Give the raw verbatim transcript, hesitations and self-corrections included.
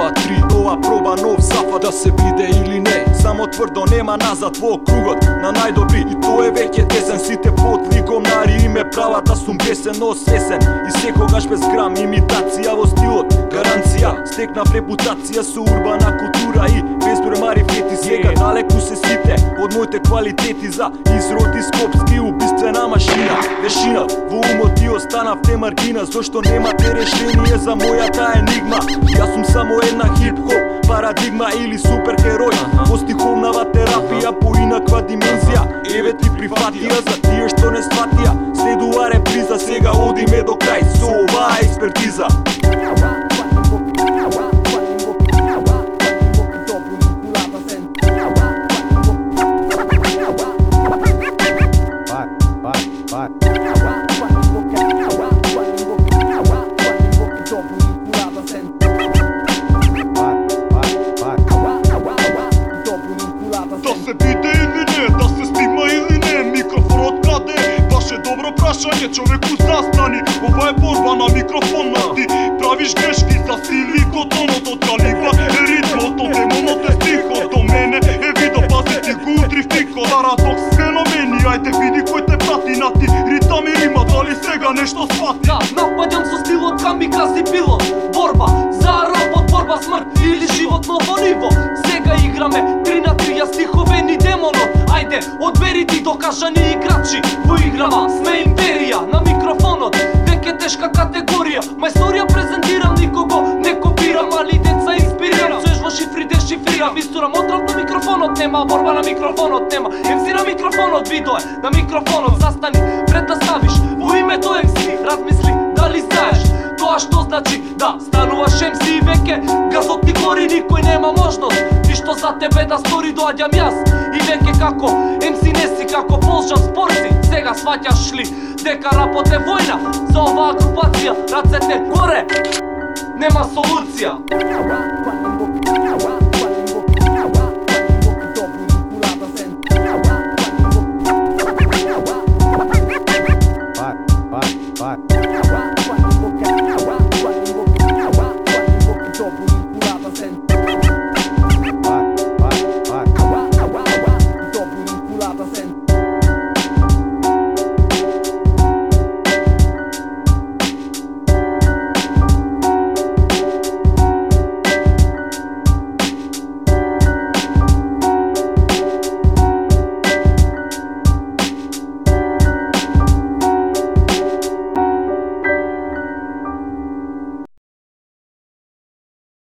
два, три, ова проба нов сафа да се биде или не. Само тврдо нема назад во кругот на најдобри и тоа е веќе тесен. Сите потли гомнари име права да сум бесен, но свесен и секогаш без грам имитација во стилот. Гаранција, стекнав репутација со урбана култура и безброј марифети. Сега далеку се сите од моите квалитети за изроди скопски убиствена машина. Вешина во умот ти останав те маргина, зошто немате решение за мојата енигма. Јас сум само една хип-хоп парадигма или суперхерој во стиховнава терапија по инаква димензија. Еве ти прифатија за тие што не сватија. Следува реприза, сега одиме до крај со оваа експертиза. Да се биде или не, да се снима или не, микрофонот каде? Баше добро прашање, човеку застани. Ова е борба на микрофонот, ти правиш грешки за стиликот, тонот од калибра е ритмот, од демонот е стихот. До мене е видо, пази ти го утри фико. Парадокс феномени, ајде види кој те прати на ти ритам и рима, дали сега нешто свати? Да, нападам со стилот камикази пилот. Борба за работ, борба смрт или живот ново ниво. Сега играме три на три, ја стиховени демонот. Ајде, одбери ти докажани играчи во играва, сме империја на микрофонот. Веќе тешка категорија, мајсторија презентирам, никого не копирам, али деца инспирирам. Соеш во шифри дешифрирам, истурам отрав на микрофонот, нема борба на микрофонот, нема ем си на микрофонот, видоe на микрофонот. Застани пред да ставиш во името ем си, размисли дали знаеш тоа што значи да стануваш ем си. Веќе газот ти гори, никој нема можност ништо за тебе да стори, доаѓам јас и веќе како ем си не си, како полжан спорци. Сега сваќаш ли дека рапот е војна за оваа групација? Рацете горе, нема солуција.